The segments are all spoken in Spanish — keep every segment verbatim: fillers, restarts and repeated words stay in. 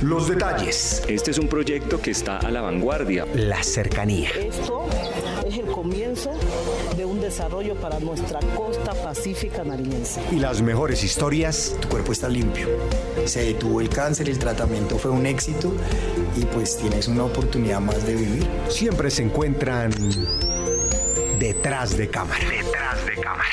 Los detalles. Este es un proyecto que está a la vanguardia. La cercanía. Esto es el comienzo de un desarrollo para nuestra costa pacífica nariñense. Y las mejores historias. Tu cuerpo está limpio. Se detuvo el cáncer, el tratamiento fue un éxito y pues tienes una oportunidad más de vivir. Siempre se encuentran detrás de cámara. Detrás de cámara.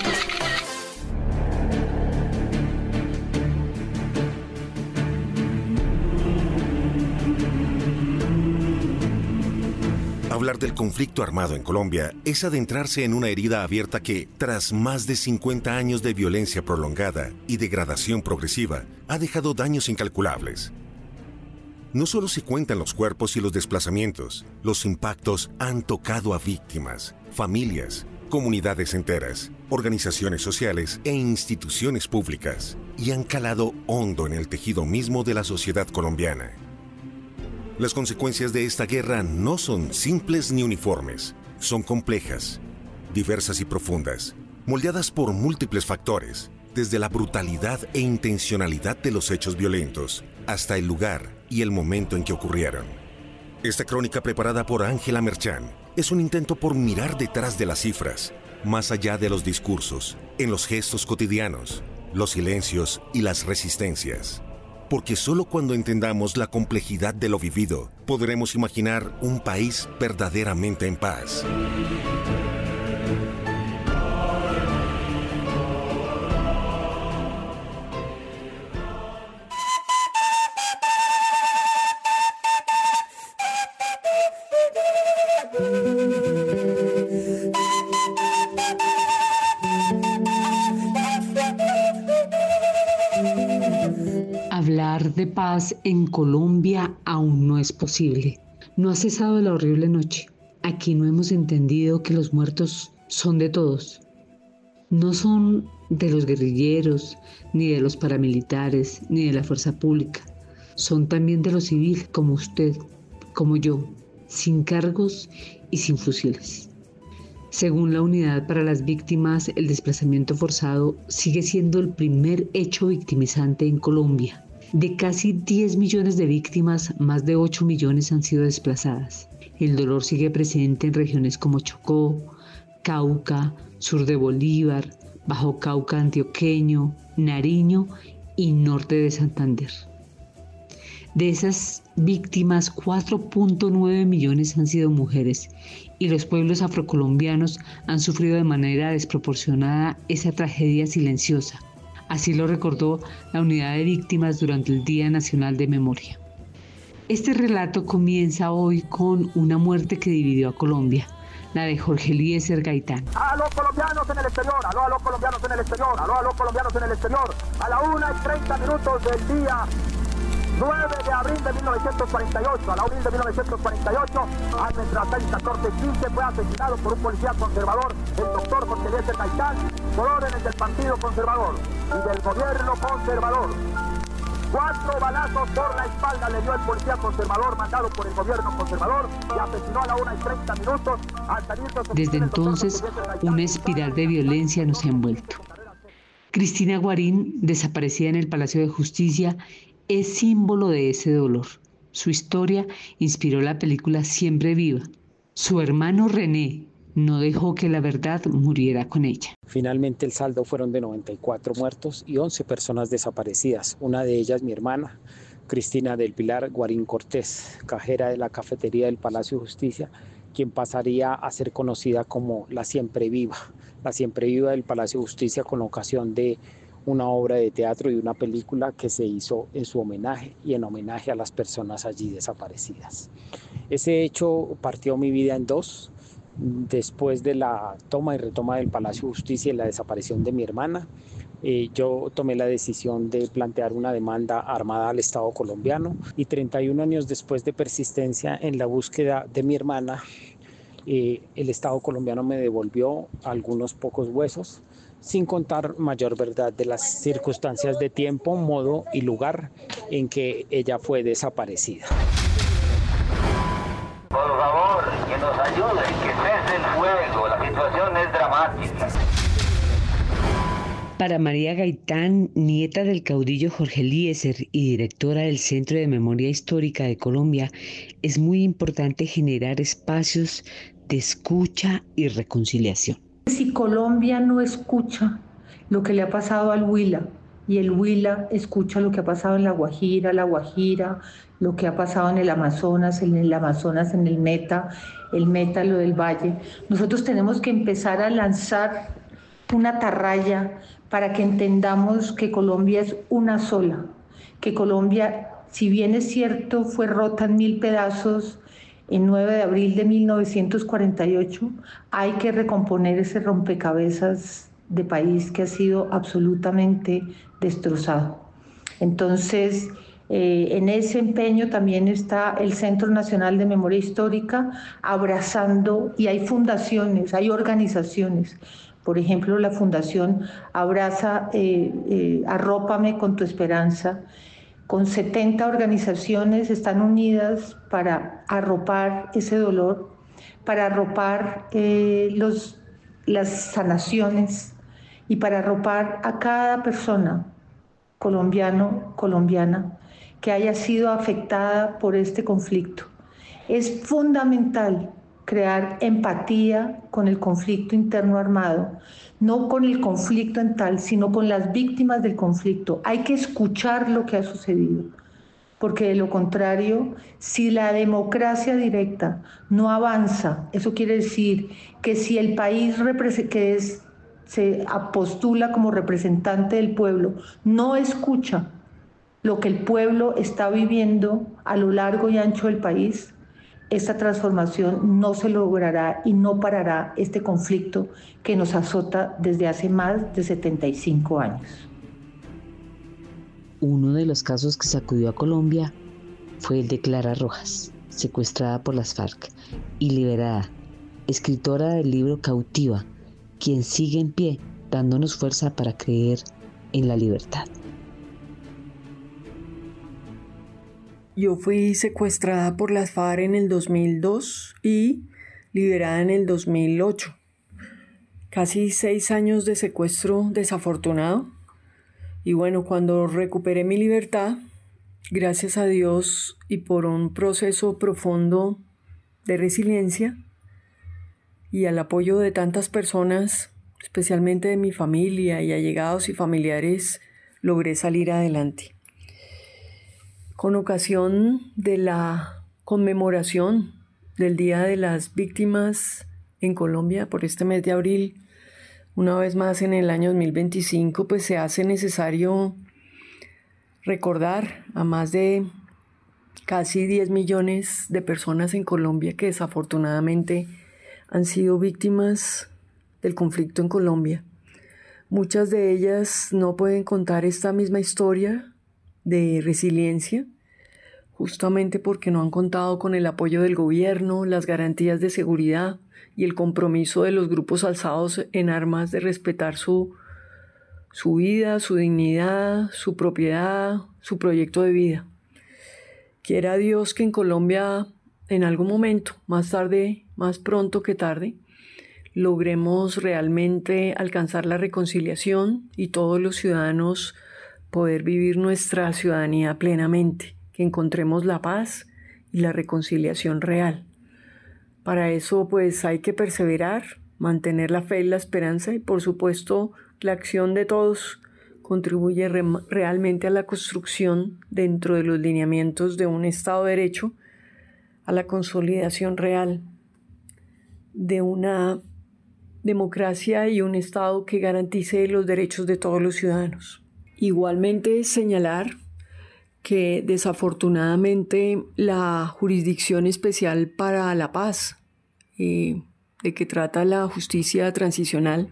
Hablar del conflicto armado en Colombia es adentrarse en una herida abierta que, tras más de cincuenta años de violencia prolongada y degradación progresiva, ha dejado daños incalculables. No solo se cuentan los cuerpos y los desplazamientos, los impactos han tocado a víctimas, familias, comunidades enteras, organizaciones sociales e instituciones públicas, y han calado hondo en el tejido mismo de la sociedad colombiana. Las consecuencias de esta guerra no son simples ni uniformes, son complejas, diversas y profundas, moldeadas por múltiples factores, desde la brutalidad e intencionalidad de los hechos violentos hasta el lugar y el momento en que ocurrieron. Esta crónica, preparada por Ángela Merchán, es un intento por mirar detrás de las cifras, más allá de los discursos, en los gestos cotidianos, los silencios y las resistencias. Porque solo cuando entendamos la complejidad de lo vivido, podremos imaginar un país verdaderamente en paz. Hablar de paz en Colombia aún no es posible. No ha cesado la horrible noche. Aquí no hemos entendido que los muertos son de todos. No son de los guerrilleros, ni de los paramilitares, ni de la fuerza pública. Son también de los civiles, como usted, como yo, sin cargos y sin fusiles. Según la Unidad para las Víctimas, el desplazamiento forzado sigue siendo el primer hecho victimizante en Colombia. De casi diez millones de víctimas, más de ocho millones han sido desplazadas. El dolor sigue presente en regiones como Chocó, Cauca, sur de Bolívar, Bajo Cauca antioqueño, Nariño y norte de Santander. De esas víctimas, cuatro punto nueve millones han sido mujeres y los pueblos afrocolombianos han sufrido de manera desproporcionada esa tragedia silenciosa. Así lo recordó la Unidad de Víctimas durante el Día Nacional de Memoria. Este relato comienza hoy con una muerte que dividió a Colombia, la de Jorge Eliezer Gaitán. A los colombianos en el exterior, aló a los colombianos en el exterior, aló a los colombianos en el exterior, a la una y treinta minutos del día nueve de abril de mil novecientos cuarenta y ocho, a la abril de mil novecientos cuarenta y ocho, a nuestras seis catorce quince fue asesinado por un policía conservador, el doctor Jorge Eliezer Gaitán, por órdenes del Partido Conservador y del gobierno conservador. Cuatro balazos por la espalda le dio el policía conservador mandado por el gobierno conservador y asesinó a la una y treinta minutos al salir de... Desde entonces, una espiral de violencia nos ha envuelto. Cristina Guarín, desaparecida en el Palacio de Justicia, es símbolo de ese dolor. Su historia inspiró la película Siempre Viva. Su hermano René no dejó que la verdad muriera con ella. Finalmente el saldo fueron de noventa y cuatro muertos y once personas desaparecidas. Una de ellas mi hermana, Cristina del Pilar Guarín Cortés, cajera de la cafetería del Palacio de Justicia, quien pasaría a ser conocida como la Siempre Viva. La Siempre Viva del Palacio de Justicia con ocasión de una obra de teatro y una película que se hizo en su homenaje y en homenaje a las personas allí desaparecidas. Ese hecho partió mi vida en dos. Después de la toma y retoma del Palacio de Justicia y la desaparición de mi hermana, eh, yo tomé la decisión de plantear una demanda armada al Estado colombiano y treinta y un años después de persistencia en la búsqueda de mi hermana, eh, el Estado colombiano me devolvió algunos pocos huesos, sin contar mayor verdad de las circunstancias de tiempo, modo y lugar en que ella fue desaparecida. Por favor, que nos ayuden, que cese el fuego, la situación es dramática. Para María Gaitán, nieta del caudillo Jorge Eliezer y directora del Centro de Memoria Histórica de Colombia, es muy importante generar espacios de escucha y reconciliación. Si Colombia no escucha lo que le ha pasado al Huila, y el Huila escucha lo que ha pasado en la Guajira, la Guajira, lo que ha pasado en el Amazonas, en el Amazonas, en el Meta, el Meta, lo del Valle, nosotros tenemos que empezar a lanzar una atarraya para que entendamos que Colombia es una sola, que Colombia, si bien es cierto, fue rota en mil pedazos el nueve de abril de mil novecientos cuarenta y ocho, hay que recomponer ese rompecabezas de país que ha sido absolutamente destrozado. Entonces, eh, en ese empeño también está el Centro Nacional de Memoria Histórica abrazando, y hay fundaciones, hay organizaciones. Por ejemplo, la Fundación Abraza, eh, eh, Arrópame con tu Esperanza, con setenta organizaciones están unidas para arropar ese dolor, para arropar eh, los, las sanaciones y para arropar a cada persona colombiano, colombiana, que haya sido afectada por este conflicto. Es fundamental crear empatía con el conflicto interno armado, no con el conflicto en tal, sino con las víctimas del conflicto. Hay que escuchar lo que ha sucedido, porque de lo contrario, si la democracia directa no avanza, eso quiere decir que si el país que es, se postula como representante del pueblo no escucha lo que el pueblo está viviendo a lo largo y ancho del país, esta transformación no se logrará y no parará este conflicto que nos azota desde hace más de setenta y cinco años. Uno de los casos que sacudió a Colombia fue el de Clara Rojas, secuestrada por las FARC y liberada, escritora del libro Cautiva, quien sigue en pie, dándonos fuerza para creer en la libertad. Yo fui secuestrada por las FARC en el dos mil dos y liberada en el dos mil ocho. Casi seis años de secuestro desafortunado. Y bueno, cuando recuperé mi libertad, gracias a Dios y por un proceso profundo de resiliencia y al apoyo de tantas personas, especialmente de mi familia y allegados y familiares, logré salir adelante. Con ocasión de la conmemoración del Día de las Víctimas en Colombia por este mes de abril, una vez más en el año dos mil veinticinco, pues se hace necesario recordar a más de casi diez millones de personas en Colombia que desafortunadamente han sido víctimas del conflicto en Colombia. Muchas de ellas no pueden contar esta misma historia de resiliencia, justamente porque no han contado con el apoyo del gobierno, las garantías de seguridad y el compromiso de los grupos alzados en armas de respetar su, su vida, su dignidad, su propiedad, su proyecto de vida. Quiera Dios que en Colombia, en algún momento, más tarde, más pronto que tarde, logremos realmente alcanzar la reconciliación y todos los ciudadanos poder vivir nuestra ciudadanía plenamente, que encontremos la paz y la reconciliación real. Para eso pues hay que perseverar, mantener la fe y la esperanza y por supuesto la acción de todos contribuye re- realmente a la construcción dentro de los lineamientos de un Estado de Derecho, a la consolidación real de una democracia y un Estado que garantice los derechos de todos los ciudadanos. Igualmente señalar que desafortunadamente la Jurisdicción Especial para la Paz, eh, de que trata la justicia transicional,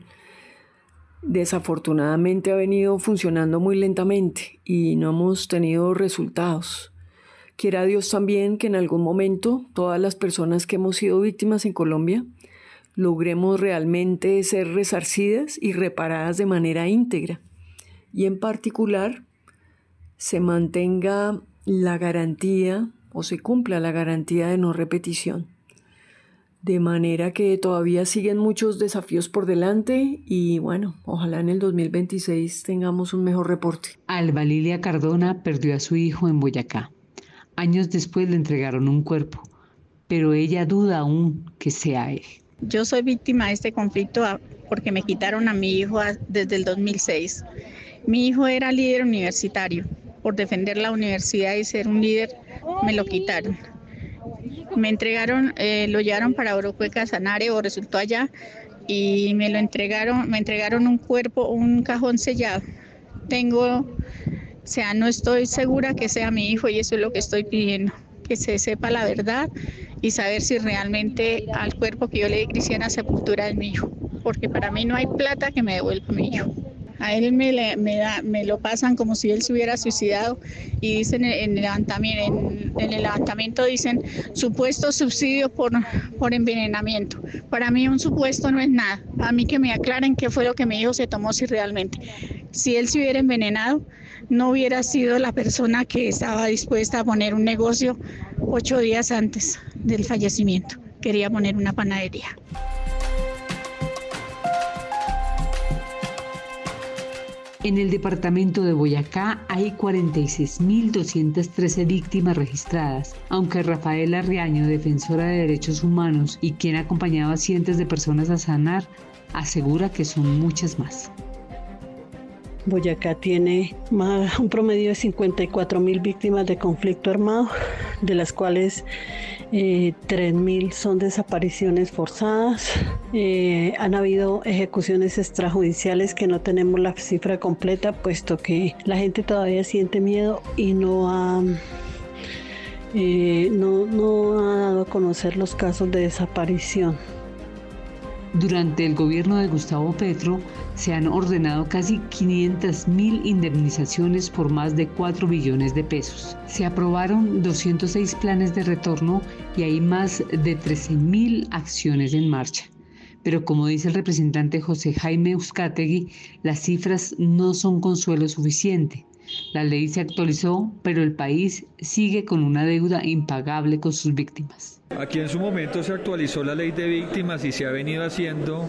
desafortunadamente ha venido funcionando muy lentamente y no hemos tenido resultados. Quiera Dios también que en algún momento todas las personas que hemos sido víctimas en Colombia logremos realmente ser resarcidas y reparadas de manera íntegra y en particular se mantenga la garantía o se cumpla la garantía de no repetición. De manera que todavía siguen muchos desafíos por delante y bueno, ojalá en el dos mil veintiséis tengamos un mejor reporte. Alba Lilia Cardona perdió a su hijo en Boyacá. Años después le entregaron un cuerpo, pero ella duda aún que sea él. Yo soy víctima de este conflicto porque me quitaron a mi hijo desde el dos mil seis. Mi hijo era líder universitario. Por defender la universidad y ser un líder, me lo quitaron. Me entregaron, eh, lo llevaron para Orocueca, Sanare, o resultó allá, y me lo entregaron, me entregaron un cuerpo, un cajón sellado. Tengo, o sea, no estoy segura que sea mi hijo y eso es lo que estoy pidiendo, que se sepa la verdad y saber si realmente al cuerpo que yo le di cristiana sepultura es mi hijo, porque para mí no hay plata que me devuelva a mi hijo. A él me, le, me, da, me lo pasan como si él se hubiera suicidado y dicen en el levantamiento, en, en el levantamiento dicen supuesto subsidio por, por envenenamiento. Para mí un supuesto no es nada. A mí que me aclaren qué fue lo que mi hijo se tomó, si realmente. Si él se hubiera envenenado, no hubiera sido la persona que estaba dispuesta a poner un negocio ocho días antes del fallecimiento. Quería poner una panadería. En el departamento de Boyacá hay cuarenta y seis mil doscientas trece víctimas registradas, aunque Rafaela Riaño, defensora de derechos humanos y quien ha acompañado a cientos de personas a sanar, asegura que son muchas más. Boyacá tiene más, un promedio de cincuenta y cuatro mil víctimas de conflicto armado, de las cuales eh, tres mil son desapariciones forzadas. Eh, han habido ejecuciones extrajudiciales que no tenemos la cifra completa, puesto que la gente todavía siente miedo y no ha, eh, no, no ha dado a conocer los casos de desaparición. Durante el gobierno de Gustavo Petro se han ordenado casi quinientas mil indemnizaciones por más de cuatro billones de pesos. Se aprobaron doscientos seis planes de retorno y hay más de trece mil acciones en marcha. Pero como dice el representante José Jaime Euzkategui, las cifras no son consuelo suficiente. La ley se actualizó, pero el país sigue con una deuda impagable con sus víctimas. Aquí en su momento se actualizó la ley de víctimas y se ha venido haciendo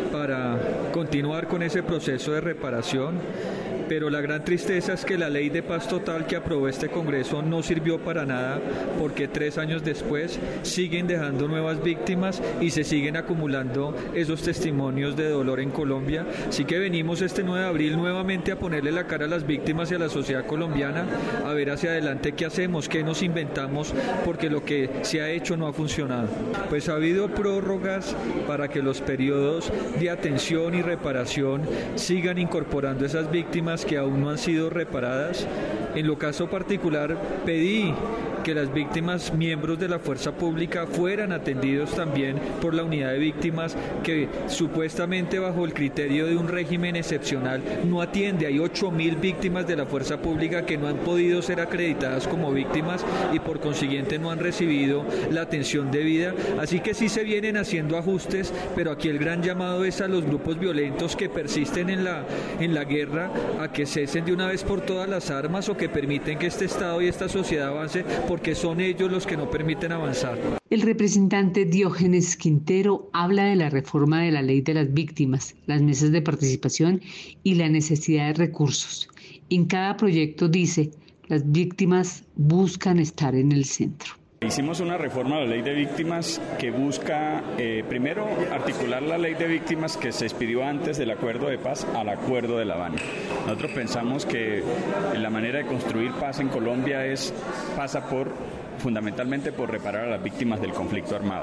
para continuar con ese proceso de reparación, pero la gran tristeza es que la ley de paz total que aprobó este Congreso no sirvió para nada, porque tres años después siguen dejando nuevas víctimas y se siguen acumulando esos testimonios de dolor en Colombia. Así que venimos este nueve de abril nuevamente a ponerle la cara a las víctimas y a la sociedad colombiana, a ver hacia adelante qué hacemos, qué nos inventamos, porque lo que se ha hecho no ha funcionado. Pues ha habido prórrogas para que los periodos de atención y reparación sigan incorporando esas víctimas que aún no han sido reparadas. En lo caso particular pedí que las víctimas, miembros de la fuerza pública, fueran atendidos también por la unidad de víctimas que supuestamente bajo el criterio de un régimen excepcional no atiende. Hay ocho mil víctimas de la fuerza pública que no han podido ser acreditadas como víctimas y por consiguiente no han recibido la atención debida. Así que sí se vienen haciendo ajustes, pero aquí el gran llamado es a los grupos violentos que persisten en la, en la guerra a que cesen de una vez por todas las armas o que permiten que este Estado y esta sociedad avance, porque son ellos los que no permiten avanzar. El representante Diógenes Quintero habla de la reforma de la ley de las víctimas, las mesas de participación y la necesidad de recursos. En cada proyecto dice, las víctimas buscan estar en el centro. Hicimos una reforma a la ley de víctimas que busca, eh, primero, articular la ley de víctimas que se expidió antes del acuerdo de paz al acuerdo de La Habana. Nosotros pensamos que la manera de construir paz en Colombia es, pasa por, fundamentalmente por reparar a las víctimas del conflicto armado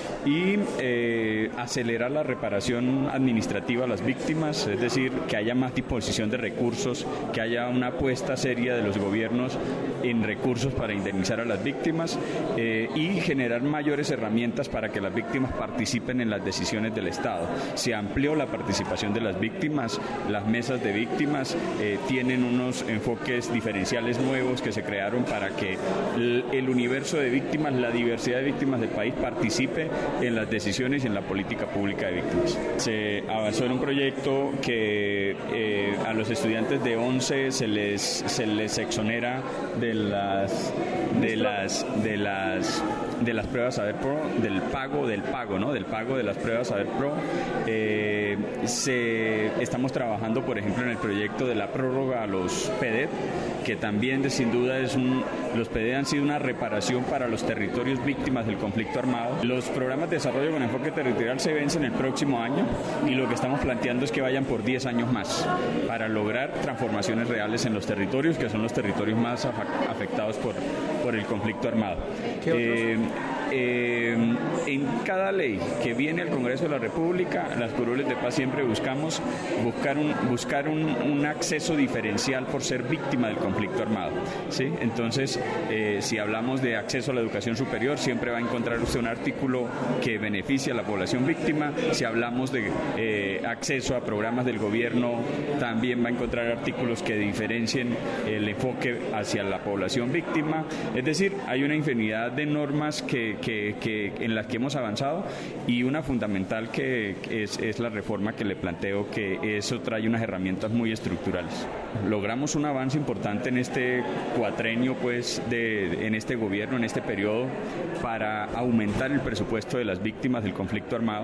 y eh, acelerar la reparación administrativa a las víctimas, es decir, que haya más disposición de recursos, que haya una apuesta seria de los gobiernos en recursos para indemnizar a las víctimas eh, y generar mayores herramientas para que las víctimas participen en las decisiones del Estado. Se amplió la participación de las víctimas, las mesas de víctimas eh, tienen unos enfoques diferenciales nuevos que se crearon para que el, el universo de víctimas, la diversidad de víctimas del país participe en las decisiones y en la política pública de víctimas. Se avanzó en un proyecto que eh, a los estudiantes de once se les, se les exonera de las, de las, de las, de las pruebas Saber Pro, del pago, del pago, ¿no? Del pago de las pruebas Saber Pro. Eh, se, estamos trabajando, por ejemplo, en el proyecto de la prórroga a los P D E T, que también de, sin duda es un, los P D E T han sido una reparación para los territorios víctimas del conflicto armado. Los programas de desarrollo con enfoque territorial se vencen el próximo año y lo que estamos planteando es que vayan por diez años más para lograr transformaciones reales en los territorios, que son los territorios más afectados por, por el conflicto armado. Eh, eh, en cada ley que viene al Congreso de la República, las curules de paz siempre buscamos buscar un, buscar un, un acceso diferencial por ser víctima del conflicto armado, ¿sí? Entonces, eh, si hablamos de acceso a la educación superior, siempre va a encontrar usted un artículo que beneficie a la población víctima. Si hablamos de eh, acceso a programas del gobierno, también va a encontrar artículos que diferencien el enfoque hacia la población víctima. Es decir, hay una infinidad de normas que, que, que en las que hemos avanzado, y una fundamental que es, es la reforma que le planteo, que eso trae unas herramientas muy estructurales. Logramos un avance importante en este cuatrenio, pues, de, en este gobierno, en este periodo, para aumentar el presupuesto de las víctimas del conflicto armado,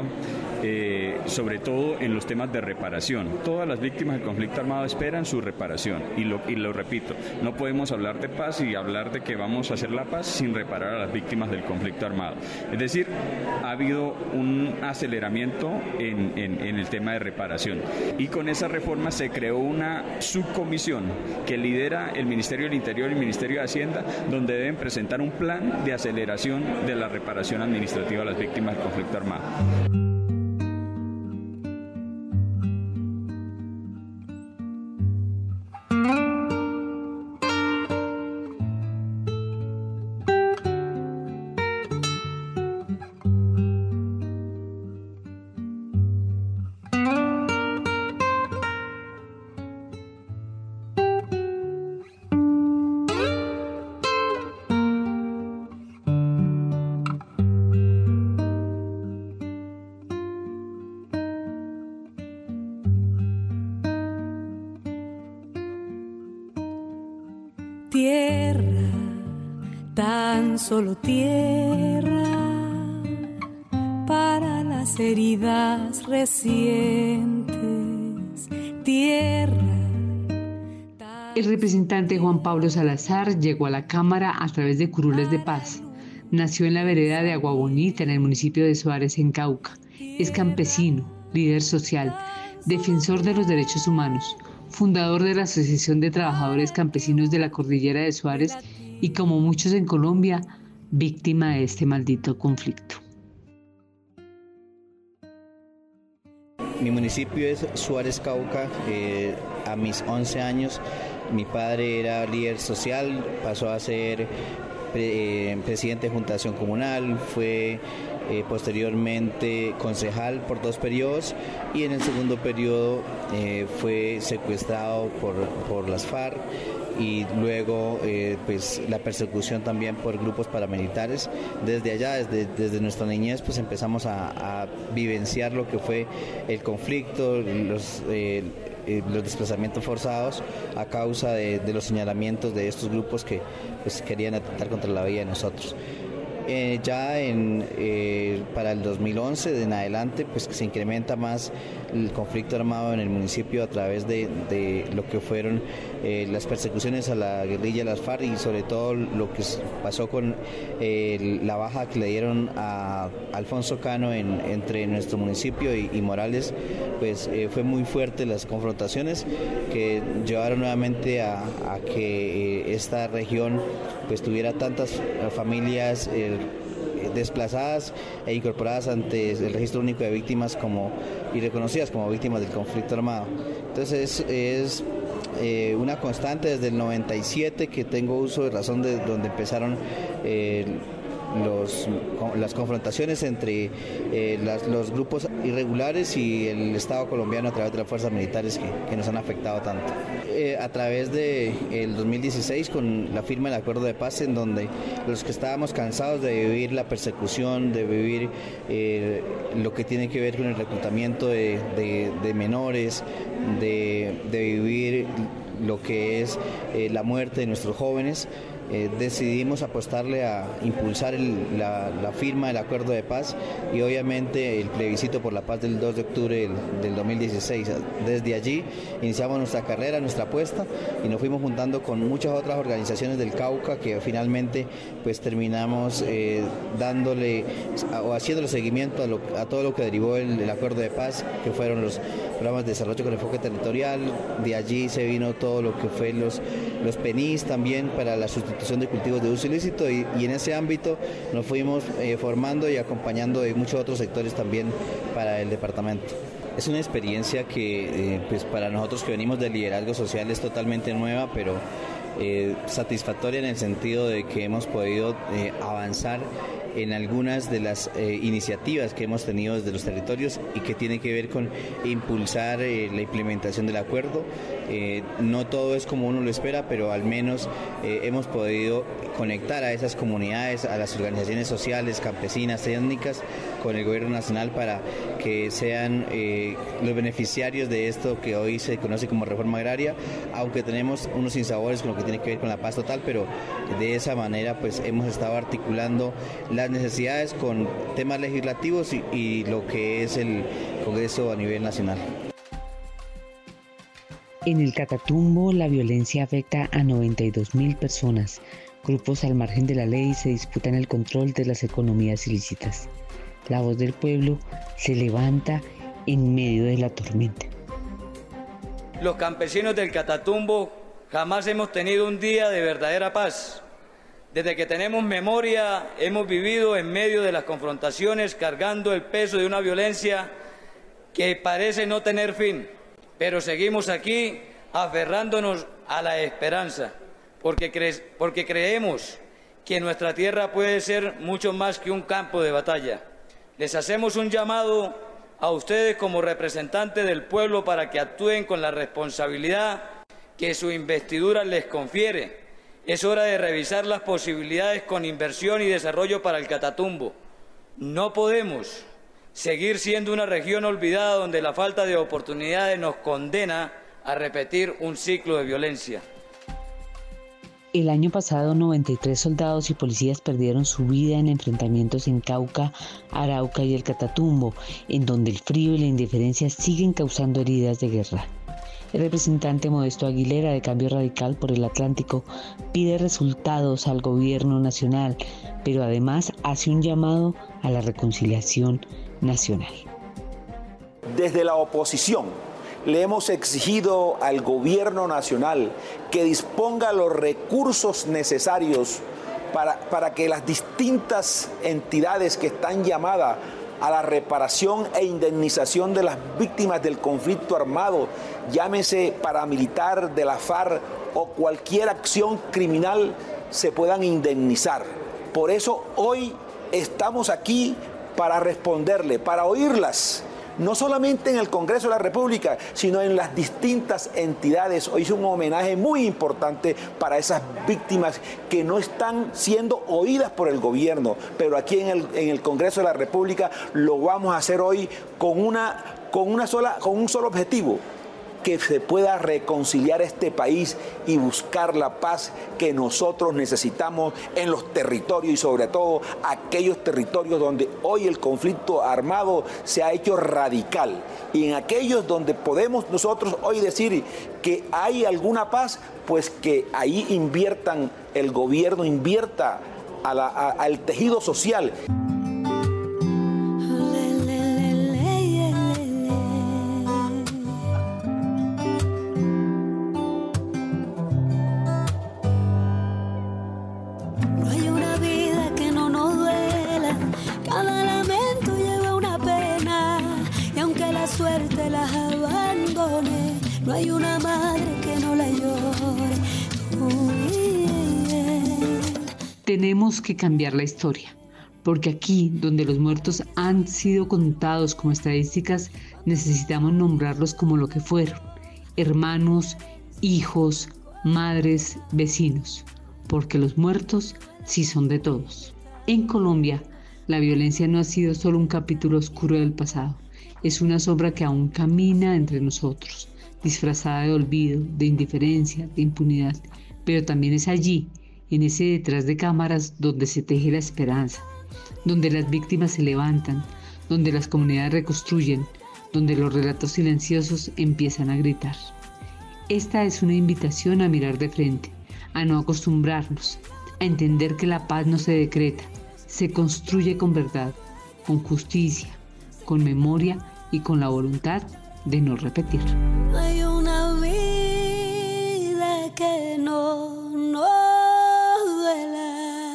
eh, sobre todo en los temas de reparación. Todas las víctimas del conflicto armado esperan su reparación, y lo, y lo repito, no podemos hablar de paz y hablar de que vamos a hacer la paz sin reparar a las víctimas del conflicto armado. Es decir, ha habido un aceleramiento en, en, en el tema de reparación, y con esa reforma se creó una subcomisión que lidera el Ministerio del Interior y el Ministerio de Hacienda, donde deben presentar un plan de aceleración de la reparación administrativa a las víctimas del conflicto armado. Tierra, tan solo tierra, para las heridas recientes. Tierra. El representante Juan Pablo Salazar llegó a la Cámara a través de Curules de Paz. Nació en la vereda de Agua Bonita, en el municipio de Suárez, en Cauca. Es campesino, líder social, defensor de los derechos humanos, fundador de la Asociación de Trabajadores Campesinos de la Cordillera de Suárez y, como muchos en Colombia, víctima de este maldito conflicto. Mi municipio es Suárez, Cauca. Eh, a mis once años, mi padre era líder social, pasó a ser pre, eh, presidente de Junta de Acción Comunal, fue eh, posteriormente concejal por dos periodos, y en el segundo periodo eh, fue secuestrado por, por las FARC, y luego eh, pues la persecución también por grupos paramilitares. Desde allá, desde, desde nuestra niñez, pues empezamos a, a vivenciar lo que fue el conflicto, los, eh, eh, los desplazamientos forzados a causa de, de los señalamientos de estos grupos que pues querían atentar contra la vida de nosotros. Eh, ya en, eh, para el dos mil once en adelante, pues se incrementa más el conflicto armado en el municipio a través de, de lo que fueron eh, las persecuciones a la guerrilla de las FARC, y sobre todo lo que pasó con eh, la baja que le dieron a Alfonso Cano en, entre nuestro municipio y, y Morales. Pues eh, fue muy fuerte las confrontaciones que llevaron nuevamente a, a que eh, esta región pues tuviera tantas familias eh, desplazadas e incorporadas ante el registro único de víctimas como, y reconocidas como víctimas del conflicto armado. Entonces es, es eh, una constante desde el noventa y siete que tengo uso de razón, de donde empezaron eh, los, las confrontaciones entre eh, las, los grupos irregulares y el Estado colombiano a través de las fuerzas militares que, que nos han afectado tanto. Eh, a través del dos mil dieciséis, con la firma del acuerdo de paz, en donde los que estábamos cansados de vivir la persecución, de vivir eh, lo que tiene que ver con el reclutamiento de, de, de menores, de, de vivir lo que es eh, la muerte de nuestros jóvenes, Eh, decidimos apostarle a impulsar el, la, la firma del acuerdo de paz y obviamente el plebiscito por la paz del dos de octubre del, del dos mil dieciséis. Desde allí iniciamos nuestra carrera, nuestra apuesta, y nos fuimos juntando con muchas otras organizaciones del Cauca que finalmente pues terminamos eh, dándole o haciéndole seguimiento a, lo, a todo lo que derivó el, el acuerdo de paz, que fueron los programas de desarrollo con enfoque territorial. De allí se vino todo lo que fue los, los P N I S también para la sustitución de cultivos de uso ilícito, y, y en ese ámbito nos fuimos eh, formando y acompañando de muchos otros sectores también para el departamento. Es una experiencia que eh, pues para nosotros que venimos del liderazgo social es totalmente nueva, pero eh, satisfactoria en el sentido de que hemos podido eh, avanzar en algunas de las eh, iniciativas que hemos tenido desde los territorios y que tiene que ver con impulsar eh, la implementación del acuerdo. Eh, no todo es como uno lo espera, pero al menos eh, hemos podido conectar a esas comunidades, a las organizaciones sociales, campesinas, étnicas, con el gobierno nacional para que sean eh, los beneficiarios de esto que hoy se conoce como reforma agraria, aunque tenemos unos sinsabores con lo que tiene que ver con la paz total, pero de esa manera pues hemos estado articulando las necesidades con temas legislativos y, y lo que es el Congreso a nivel nacional. En el Catatumbo, la violencia afecta a noventa y dos mil personas. Grupos al margen de la ley se disputan el control de las economías ilícitas. La voz del pueblo se levanta en medio de la tormenta. Los campesinos del Catatumbo jamás hemos tenido un día de verdadera paz. Desde que tenemos memoria, hemos vivido en medio de las confrontaciones, cargando el peso de una violencia que parece no tener fin. Pero seguimos aquí aferrándonos a la esperanza, porque, cre- porque creemos que nuestra tierra puede ser mucho más que un campo de batalla. Les hacemos un llamado a ustedes como representantes del pueblo para que actúen con la responsabilidad que su investidura les confiere. Es hora de revisar las posibilidades con inversión y desarrollo para el Catatumbo. No podemos seguir siendo una región olvidada donde la falta de oportunidades nos condena a repetir un ciclo de violencia. El año pasado, noventa y tres soldados y policías perdieron su vida en enfrentamientos en Cauca, Arauca y el Catatumbo, en donde el frío y la indiferencia siguen causando heridas de guerra. El representante Modesto Aguilera, de Cambio Radical por el Atlántico, pide resultados al gobierno nacional, pero además hace un llamado a la reconciliación nacional. Desde la oposición le hemos exigido al gobierno nacional que disponga los recursos necesarios para, para que las distintas entidades que están llamadas a la reparación e indemnización de las víctimas del conflicto armado, llámese paramilitar, de la FARC o cualquier acción criminal, se puedan indemnizar. Por eso hoy estamos aquí para responderle, para oírlas, no solamente en el Congreso de la República, sino en las distintas entidades. Hoy es un homenaje muy importante para esas víctimas que no están siendo oídas por el gobierno, pero aquí en el, en el Congreso de la República lo vamos a hacer hoy con, una, con, una sola, con un solo objetivo: que se pueda reconciliar este país y buscar la paz que nosotros necesitamos en los territorios, y sobre todo aquellos territorios donde hoy el conflicto armado se ha hecho radical, y en aquellos donde podemos nosotros hoy decir que hay alguna paz, pues que ahí inviertan, el gobierno invierta a la, a, al tejido social. Suerte las abandone, no hay una madre que no la llore. Uy, yeah. Tenemos que cambiar la historia. porque aquí, donde los muertos han sido contados como estadísticas, necesitamos nombrarlos como lo que fueron: hermanos, hijos, madres, vecinos, porque los muertos sí son de todos. En Colombia, la violencia no ha sido solo un capítulo oscuro del pasado, es una sombra que aún camina entre nosotros, disfrazada de olvido, de indiferencia, de impunidad, pero también es allí, en ese detrás de cámaras, donde se teje la esperanza, donde las víctimas se levantan, donde las comunidades reconstruyen, donde los relatos silenciosos empiezan a gritar. Esta es una invitación a mirar de frente, a no acostumbrarnos, a entender que la paz no se decreta, se construye con verdad, con justicia, con memoria y con la voluntad de no repetir. Hay una vida que no, no duela.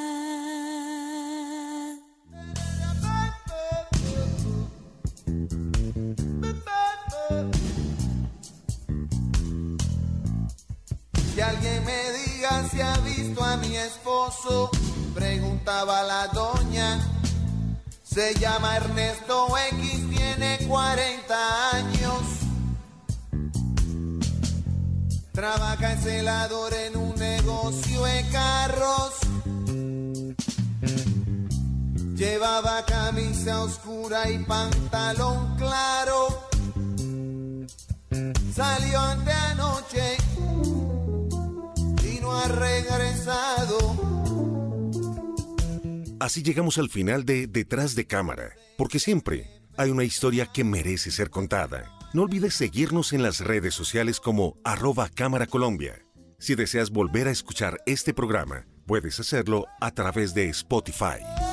Que alguien me diga si ha visto a mi esposo, preguntaba la doña. Se llama Ernesto X, tiene cuarenta años. Trabaja en celador en un negocio de carros. Llevaba camisa oscura y pantalón claro. Salió anteanoche y no ha regresado. Así llegamos al final de Detrás de Cámara, porque siempre hay una historia que merece ser contada. No olvides seguirnos en las redes sociales como arroba Cámara Colombia. Si deseas volver a escuchar este programa, puedes hacerlo a través de Spotify.